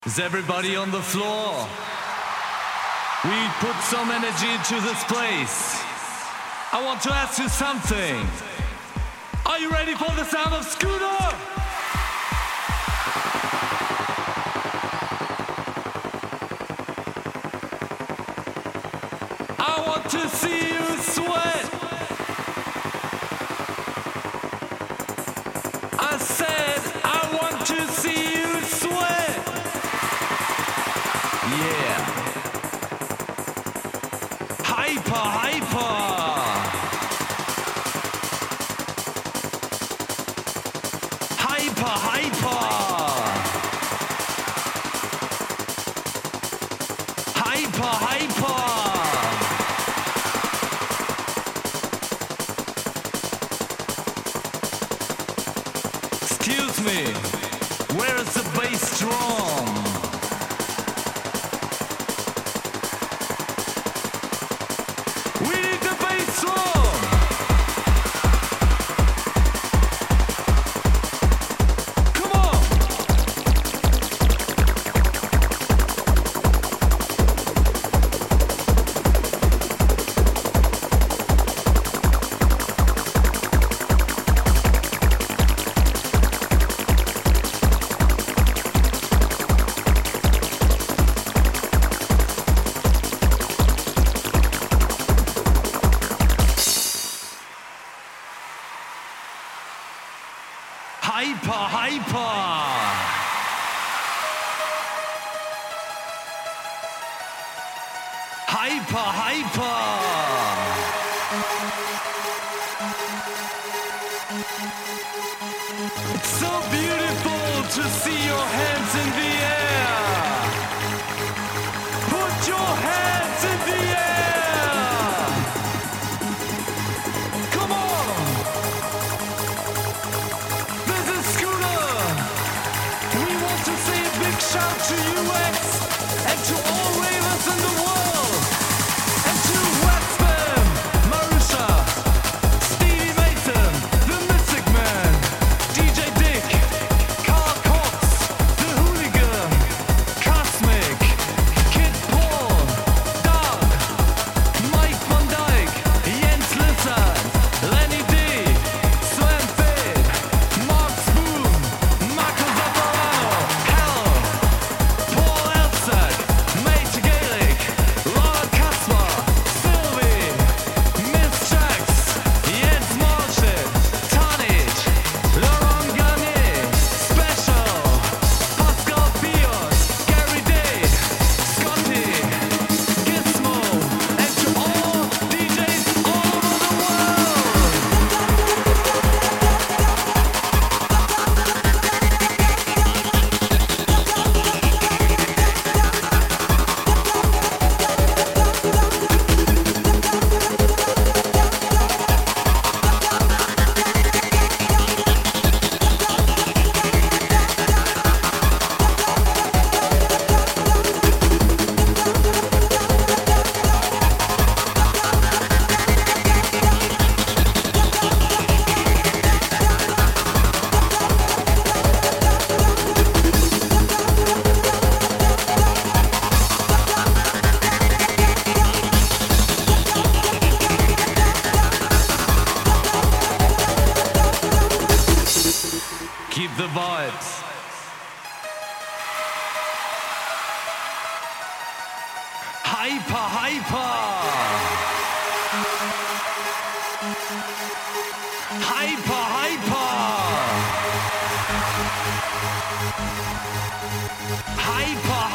Is everybody on the floor? We put some energy into this place. I want to ask you something. Are you ready for the sound of Scooter? I want to see you sweat. I said I want to see you sweat. Yeah. Hyper, hyper. Hyper, hyper. Hyper, hyper. Excuse me, where is the bass drum? We need the bass drum! Come on! Hyper, hyper. Hyper, hyper. It's so beautiful to see your hands in the air. Put your hands in the air. Come on. This is Scooter. We want to say a big shout to UX and to all ravers in the world. And to Westman, Marusha, Stevie Mason, The Mystic Man, DJ Dick, Carl Cox, The Hooligan, Cosmic, Kid Paul, Doug, Mike Van Dyke, Jens Lizard, Lenny D, Sven Fade, Mark Spoon, Marco Zapparano, Hell, Paul Elsack, Mate Gaelic, Laura Kasper, Sylvie, Miss Jax, Jens Marshall, Tonnage, Laurent Garnier, Special, Pascal Pios, Gary Day, Scotty, Gizmo, and to all DJs all over the world. Keep the vibes. Hyper, hyper. Hyper, hyper. Hyper,